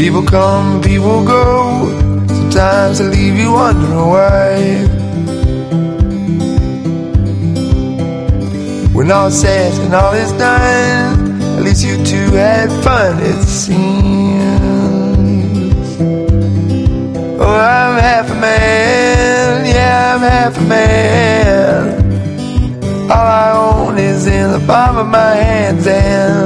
People come, people go. Sometimes I leave you wondering why. When all's said and all is done, at least you two had fun, it seems. Oh, I'm half a man, yeah, I'm half a man. All I own is in the palm of my hands, and